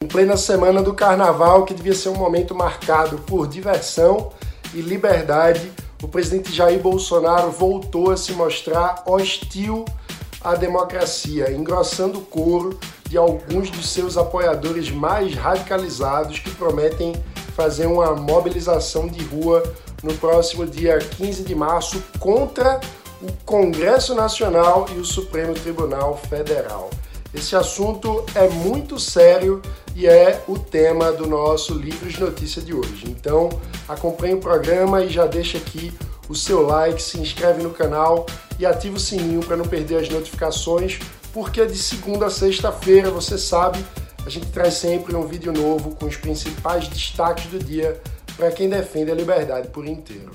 plena semana do Carnaval, que devia ser um momento marcado por diversão e liberdade, o presidente Jair Bolsonaro voltou a se mostrar hostil à democracia, engrossando o coro de alguns dos seus apoiadores mais radicalizados que prometem fazer uma mobilização de rua no próximo dia 15 de março contra o Congresso Nacional e o Supremo Tribunal Federal. Esse assunto é muito sério e é o tema do nosso Livros de Notícia de hoje. Então, acompanhe o programa e já deixa aqui o seu like, se inscreve no canal e ativa o sininho para não perder as notificações, porque de segunda a sexta-feira, você sabe, a gente traz sempre um vídeo novo com os principais destaques do dia para quem defende a liberdade por inteiro.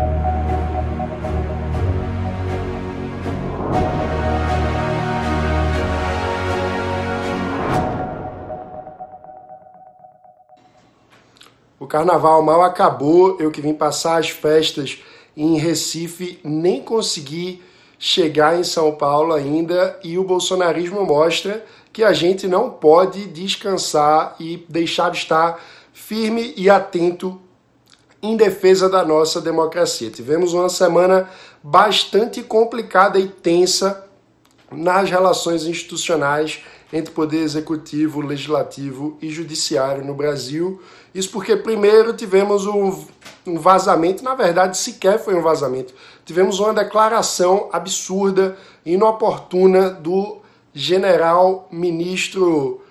O carnaval mal acabou, eu que vim passar as festas em Recife, nem consegui chegar em São Paulo ainda, e o bolsonarismo mostra que a gente não pode descansar e deixar de estar firme e atento em defesa da nossa democracia. Tivemos uma semana bastante complicada e tensa nas relações institucionais entre poder executivo, legislativo e judiciário no Brasil. Isso porque primeiro tivemos um vazamento, na verdade sequer foi um vazamento, tivemos uma declaração absurda, inoportuna do general ministro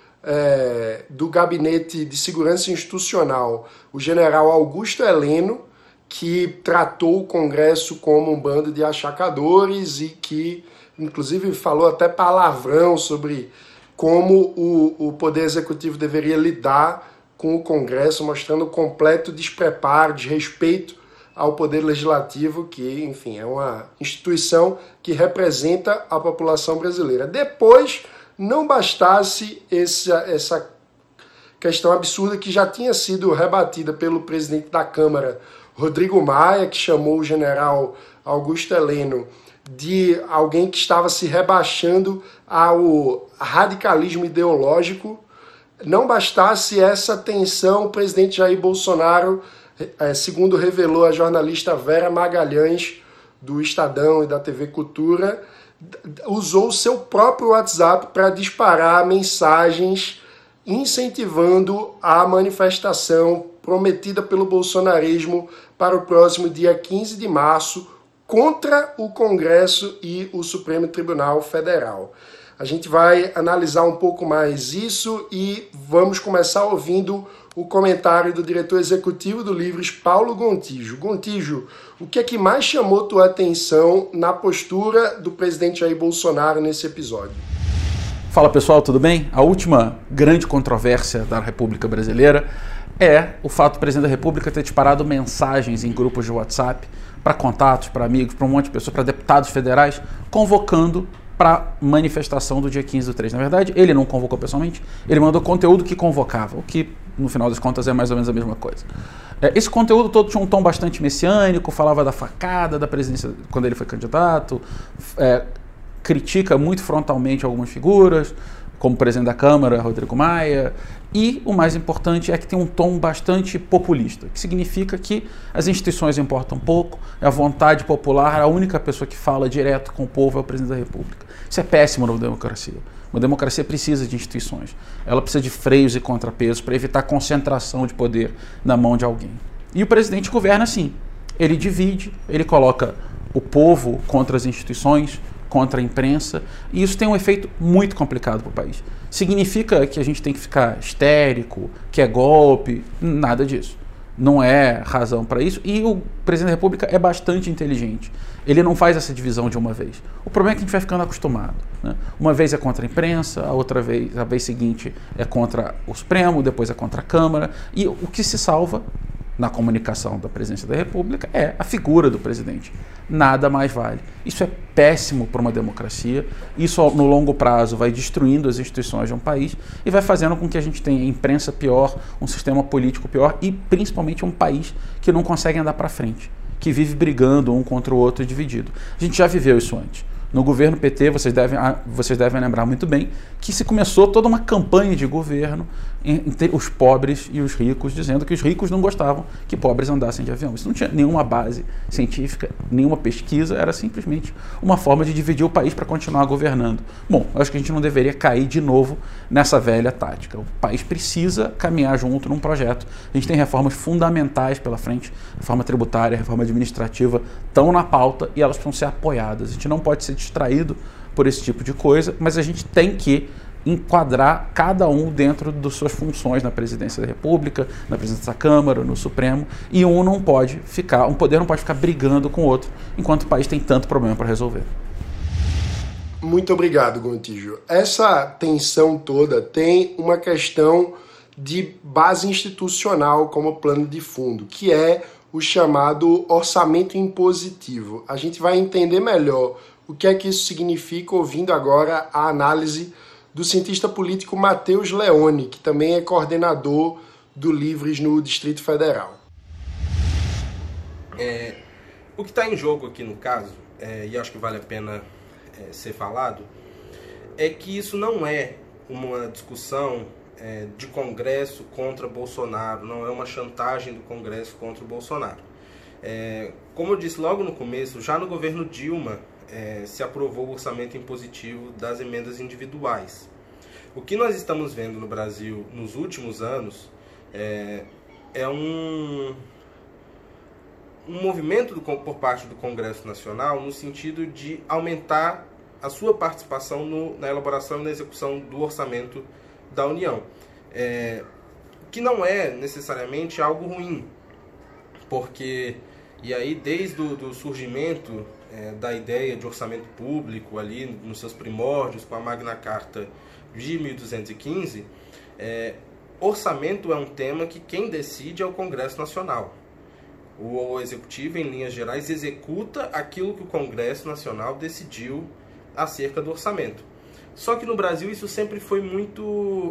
do Gabinete de Segurança Institucional, o general Augusto Heleno, que tratou o Congresso como um bando de achacadores e que inclusive falou até palavrão sobre como o Poder Executivo deveria lidar com o Congresso, mostrando completo despreparo, desrespeito ao Poder Legislativo, que, enfim, é uma instituição que representa a população brasileira. Depois, não bastasse essa questão absurda que já tinha sido rebatida pelo presidente da Câmara, Rodrigo Maia, que chamou o general Augusto Heleno de alguém que estava se rebaixando ao radicalismo ideológico. Não bastasse essa tensão, o presidente Jair Bolsonaro, segundo revelou a jornalista Vera Magalhães, do Estadão e da TV Cultura, usou o seu próprio WhatsApp para disparar mensagens incentivando a manifestação prometida pelo bolsonarismo para o próximo dia 15 de março contra o Congresso e o Supremo Tribunal Federal. A gente vai analisar um pouco mais isso e vamos começar ouvindo o comentário do diretor executivo do Livres, Paulo Gontijo. Gontijo, o que é que mais chamou tua atenção na postura do presidente Jair Bolsonaro nesse episódio? Fala pessoal, tudo bem? A última grande controvérsia da República Brasileira é o fato do presidente da República ter disparado mensagens em grupos de WhatsApp para contatos, para amigos, para um monte de pessoas, para deputados federais, convocando para manifestação do dia 15/3. Na verdade, ele não convocou pessoalmente, ele mandou conteúdo que convocava, o que, no final das contas, é mais ou menos a mesma coisa. Esse conteúdo todo tinha um tom bastante messiânico, falava da facada da presidência quando ele foi candidato, critica muito frontalmente algumas figuras, como o presidente da Câmara, Rodrigo Maia, e o mais importante é que tem um tom bastante populista, que significa que as instituições importam pouco, é a vontade popular, a única pessoa que fala direto com o povo é o presidente da República. Isso é péssimo na democracia. Uma democracia precisa de instituições, ela precisa de freios e contrapesos para evitar concentração de poder na mão de alguém. E o presidente governa assim, ele divide, ele coloca o povo contra as instituições, contra a imprensa, e isso tem um efeito muito complicado para o país. Significa que a gente tem que ficar histérico, que é golpe, nada disso. Não é razão para isso, e o presidente da República é bastante inteligente. Ele não faz essa divisão de uma vez. O problema é que a gente vai ficando acostumado, né? Uma vez é contra a imprensa, a vez seguinte é contra o Supremo, depois é contra a Câmara, e o que se salva na comunicação da presidência da República é a figura do presidente. Nada mais vale. Isso é péssimo para uma democracia, isso no longo prazo vai destruindo as instituições de um país e vai fazendo com que a gente tenha imprensa pior, um sistema político pior e principalmente um país que não consegue andar para frente, que vive brigando um contra o outro e dividido. A gente já viveu isso antes. No governo PT, vocês devem lembrar muito bem que se começou toda uma campanha de governo entre os pobres e os ricos, dizendo que os ricos não gostavam que pobres andassem de avião. Isso não tinha nenhuma base científica, nenhuma pesquisa, era simplesmente uma forma de dividir o país para continuar governando. Bom, eu acho que a gente não deveria cair de novo nessa velha tática. O país precisa caminhar junto num projeto. A gente tem reformas fundamentais pela frente, reforma tributária, reforma administrativa, estão na pauta e elas precisam ser apoiadas. A gente não pode ser distraído por esse tipo de coisa, mas a gente tem que enquadrar cada um dentro das suas funções na presidência da República, na presidência da Câmara, no Supremo, e um poder não pode ficar brigando com o outro, enquanto o país tem tanto problema para resolver. Muito obrigado, Gontijo. Essa tensão toda tem uma questão de base institucional como plano de fundo, que é o chamado orçamento impositivo. A gente vai entender melhor o que é que isso significa ouvindo agora a análise do cientista político Matheus Leone, que também é coordenador do Livres no Distrito Federal. O que está em jogo aqui no caso, e acho que vale a pena ser falado, é que isso não é uma discussão de Congresso contra Bolsonaro, não é uma chantagem do Congresso contra o Bolsonaro. Como eu disse logo no começo, já no governo Dilma, se aprovou o orçamento impositivo das emendas individuais. O que nós estamos vendo no Brasil nos últimos anos é um movimento por parte do Congresso Nacional no sentido de aumentar a sua participação na elaboração e na execução do orçamento da União. Que não é necessariamente algo ruim, porque, e aí desde o surgimento da ideia de orçamento público ali nos seus primórdios com a Magna Carta de 1215, orçamento é um tema que quem decide é o Congresso Nacional. O Executivo, em linhas gerais, executa aquilo que o Congresso Nacional decidiu acerca do orçamento. Só que no Brasil isso sempre foi muito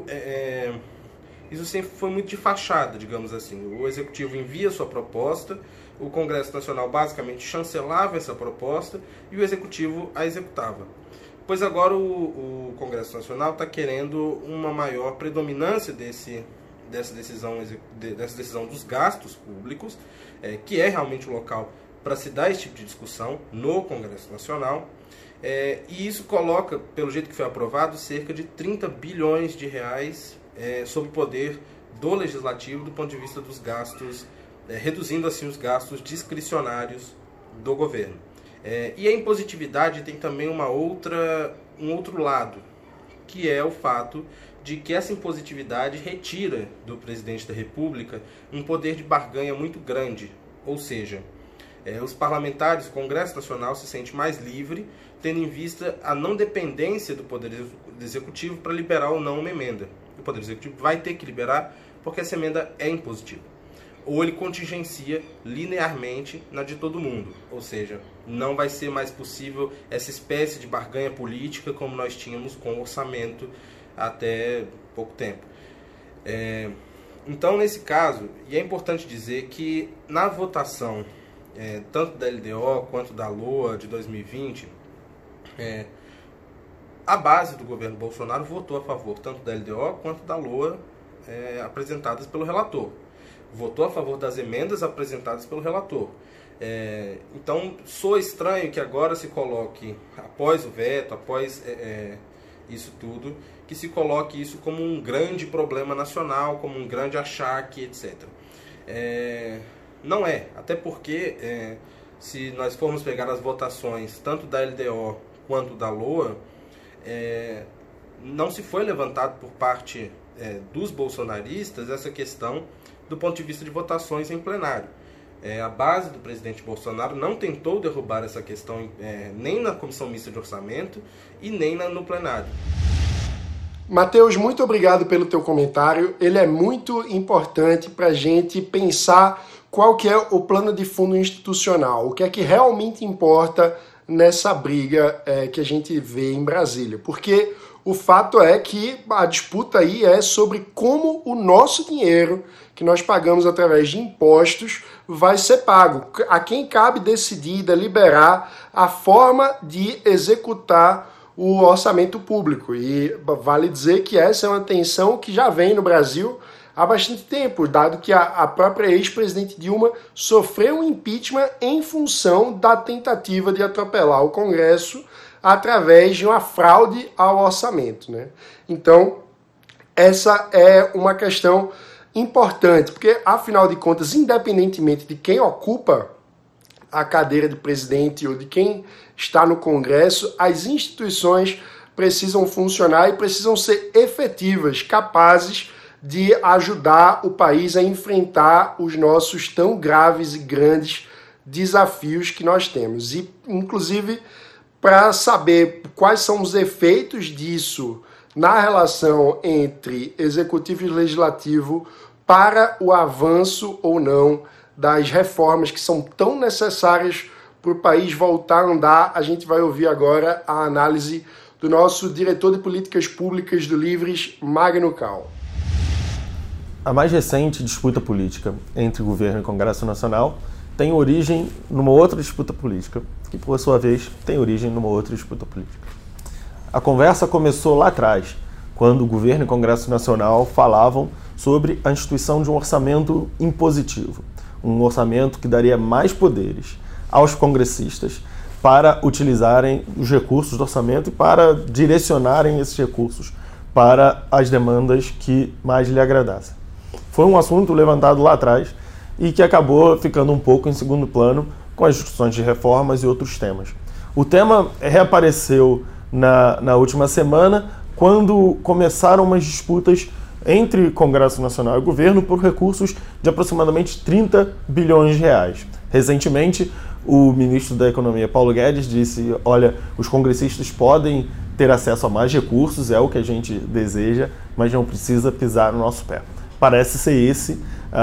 de fachada, digamos assim. O Executivo envia sua proposta, o Congresso Nacional basicamente chancelava essa proposta e o Executivo a executava. Pois agora o Congresso Nacional está querendo uma maior predominância dessa decisão dos gastos públicos, que é realmente o local para se dar esse tipo de discussão no Congresso Nacional. E isso coloca, pelo jeito que foi aprovado, cerca de 30 bilhões de reais sob o poder do Legislativo do ponto de vista dos gastos, reduzindo assim os gastos discricionários do governo. E a impositividade tem também um outro lado, que é o fato de que essa impositividade retira do presidente da República um poder de barganha muito grande, ou seja, os parlamentares, o Congresso Nacional se sente mais livre, tendo em vista a não dependência do Poder Executivo para liberar ou não uma emenda. O Poder Executivo vai ter que liberar porque essa emenda é impositiva. Ou ele contingencia linearmente na de todo mundo, ou seja, não vai ser mais possível essa espécie de barganha política como nós tínhamos com o orçamento até pouco tempo. Então, nesse caso, e é importante dizer que na votação tanto da LDO quanto da LOA de 2020, a base do governo Bolsonaro votou a favor tanto da LDO quanto da LOA apresentadas pelo relator. Votou a favor das emendas apresentadas pelo relator. Então, soa estranho que agora se coloque, após o veto, após isso tudo, que se coloque isso como um grande problema nacional, como um grande achaque, etc. Não é, até porque se nós formos pegar as votações tanto da LDO quanto da LOA, não se foi levantado por parte dos bolsonaristas essa questão do ponto de vista de votações em plenário. A base do presidente Bolsonaro não tentou derrubar essa questão nem na Comissão Mista de Orçamento e nem no plenário. Matheus, muito obrigado pelo teu comentário. Ele é muito importante para a gente pensar qual que é o plano de fundo institucional, o que é que realmente importa nessa briga que a gente vê em Brasília. Porque o fato é que a disputa aí é sobre como o nosso dinheiro, que nós pagamos através de impostos, vai ser pago. A quem cabe decidir, deliberar a forma de executar o orçamento público. E vale dizer que essa é uma tensão que já vem no Brasil há bastante tempo, dado que a própria ex-presidente Dilma sofreu um impeachment em função da tentativa de atropelar o Congresso através de uma fraude ao orçamento, né? Então, essa é uma questão importante, porque, afinal de contas, independentemente de quem ocupa a cadeira de presidente ou de quem está no Congresso, as instituições precisam funcionar e precisam ser efetivas, capazes de ajudar o país a enfrentar os nossos tão graves e grandes desafios que nós temos. E, inclusive, para saber quais são os efeitos disso na relação entre executivo e legislativo para o avanço ou não das reformas que são tão necessárias para o país voltar a andar, a gente vai ouvir agora a análise do nosso diretor de políticas públicas do Livres, Magno Cal. A mais recente disputa política entre governo e Congresso Nacional tem origem numa outra disputa política, que por sua vez tem origem numa outra disputa política. A conversa começou lá atrás, quando o governo e o Congresso Nacional falavam sobre a instituição de um orçamento impositivo, um orçamento que daria mais poderes aos congressistas para utilizarem os recursos do orçamento e para direcionarem esses recursos para as demandas que mais lhe agradassem. Foi um assunto levantado lá atrás e que acabou ficando um pouco em segundo plano com as discussões de reformas e outros temas. O tema reapareceu na última semana, quando começaram umas disputas entre Congresso Nacional e governo por recursos de aproximadamente 30 bilhões de reais. Recentemente, o ministro da Economia, Paulo Guedes, disse: olha, os congressistas podem ter acesso a mais recursos, é o que a gente deseja, mas não precisa pisar no nosso pé. Parece ser esse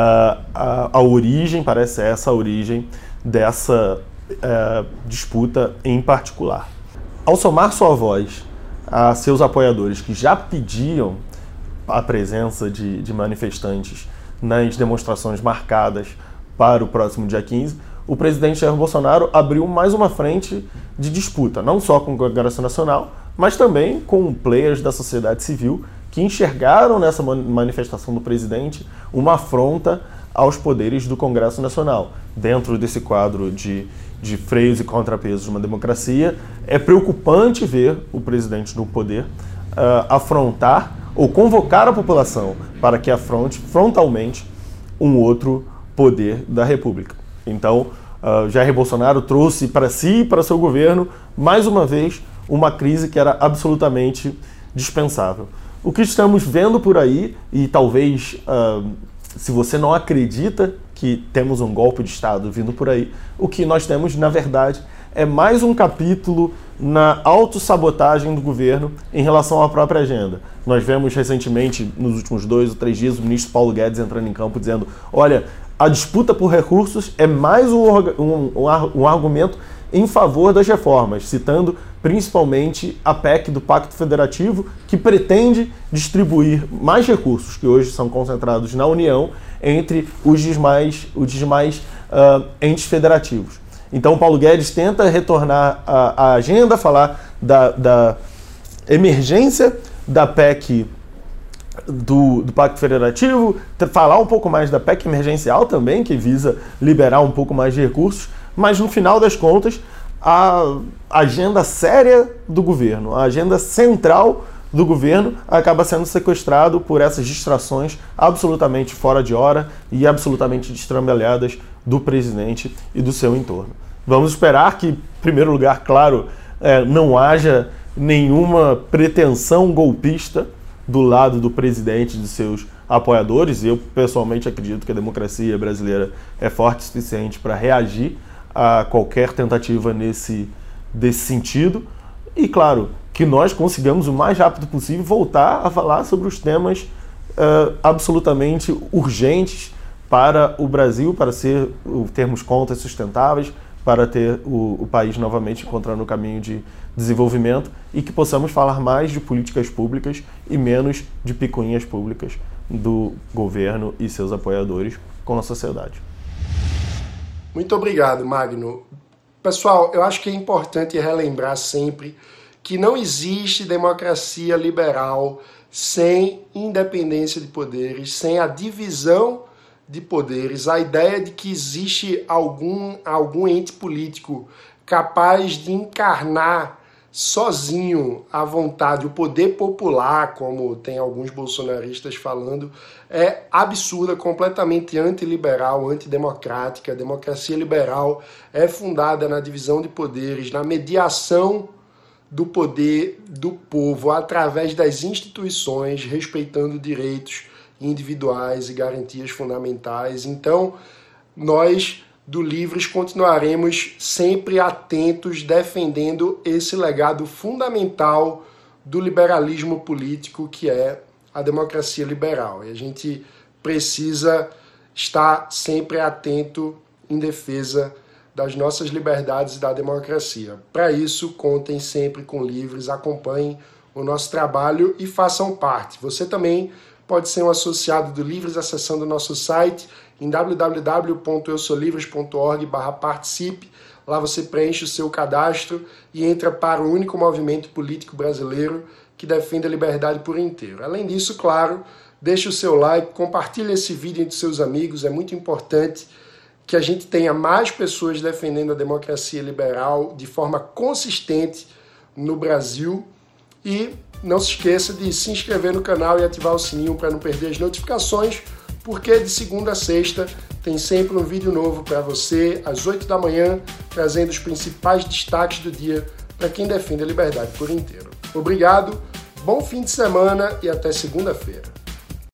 a origem, parece essa a origem dessa disputa em particular. Ao somar sua voz a seus apoiadores que já pediam a presença de manifestantes nas demonstrações marcadas para o próximo dia 15, o presidente Jair Bolsonaro abriu mais uma frente de disputa, não só com o Congresso Nacional, mas também com players da sociedade civil que enxergaram nessa manifestação do presidente uma afronta aos poderes do Congresso Nacional. Dentro desse quadro de freios e contrapesos de uma democracia, é preocupante ver o presidente no poder afrontar ou convocar a população para que afronte frontalmente um outro poder da República. Então, Jair Bolsonaro trouxe para si e para seu governo, mais uma vez, uma crise que era absolutamente dispensável. O que estamos vendo por aí, e talvez, se você não acredita que temos um golpe de Estado vindo por aí, o que nós temos, na verdade, é mais um capítulo na autossabotagem do governo em relação à própria agenda. Nós vemos recentemente, nos últimos 2 ou 3 dias, o ministro Paulo Guedes entrando em campo dizendo: olha, a disputa por recursos é mais um argumento em favor das reformas, citando principalmente a PEC do Pacto Federativo, que pretende distribuir mais recursos que hoje são concentrados na União entre os demais entes federativos. Então, Paulo Guedes tenta retornar à agenda, falar da emergência da PEC do Pacto Federativo, falar um pouco mais da PEC emergencial também, que visa liberar um pouco mais de recursos, mas no final das contas, a agenda séria do governo, a agenda central do governo acaba sendo sequestrado por essas distrações absolutamente fora de hora e absolutamente destrambelhadas do presidente e do seu entorno. Vamos esperar que, em primeiro lugar, claro, não haja nenhuma pretensão golpista do lado do presidente e de seus apoiadores. Eu, pessoalmente, acredito que a democracia brasileira é forte o suficiente para reagir a qualquer tentativa desse sentido. E, claro, que nós consigamos o mais rápido possível voltar a falar sobre os temas absolutamente urgentes para o Brasil, para termos contas sustentáveis, para ter o país novamente encontrando o caminho de desenvolvimento e que possamos falar mais de políticas públicas e menos de picuinhas públicas do governo e seus apoiadores com a sociedade. Muito obrigado, Magno. Pessoal, eu acho que é importante relembrar sempre que não existe democracia liberal sem independência de poderes, sem a divisão de poderes. A ideia de que existe algum ente político capaz de encarnar sozinho a vontade, o poder popular, como tem alguns bolsonaristas falando, é absurda, completamente antiliberal, antidemocrática. A democracia liberal é fundada na divisão de poderes, na mediação do poder do povo através das instituições, respeitando direitos individuais e garantias fundamentais. Então, nós do Livres continuaremos sempre atentos, defendendo esse legado fundamental do liberalismo político, que é a democracia liberal. E a gente precisa estar sempre atento em defesa das nossas liberdades e da democracia. Para isso, contem sempre com Livres, acompanhem o nosso trabalho e façam parte. Você também pode ser um associado do Livres acessando o nosso site em www.eusolivres.org/participe. Lá você preenche o seu cadastro e entra para o único movimento político brasileiro que defende a liberdade por inteiro. Além disso, claro, deixe o seu like, compartilhe esse vídeo entre seus amigos. É muito importante que a gente tenha mais pessoas defendendo a democracia liberal de forma consistente no Brasil. E não se esqueça de se inscrever no canal e ativar o sininho para não perder as notificações, porque de segunda a sexta tem sempre um vídeo novo para você, às 8 da manhã, trazendo os principais destaques do dia para quem defende a liberdade por inteiro. Obrigado, bom fim de semana e até segunda-feira.